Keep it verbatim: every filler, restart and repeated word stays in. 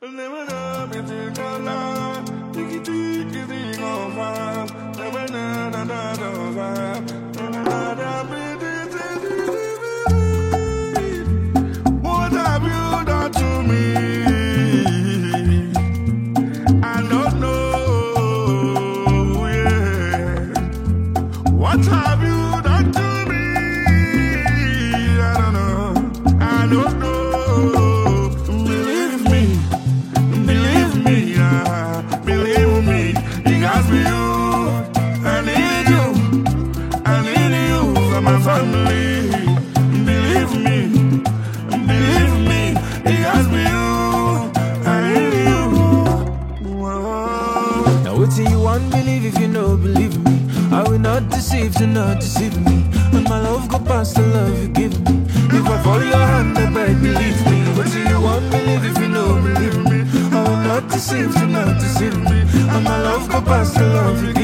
What have you done to me? I don't know, yeah. What have you done to me? I don't know, I don't know. Believe me, believe me, yeah. Believe me, it has been you. I need you, I need you for my family. Believe me, believe me, it has been you. I need you. Whoa. Now what do you want, believe if you know, believe me. I will not deceive, do not deceive me. And my love go past the love you give me. If I follow your hand, I beg, believe me. What do you want, believe if you know, believe me. I will not deceive, do not deceive me. And my love go past the love you give me.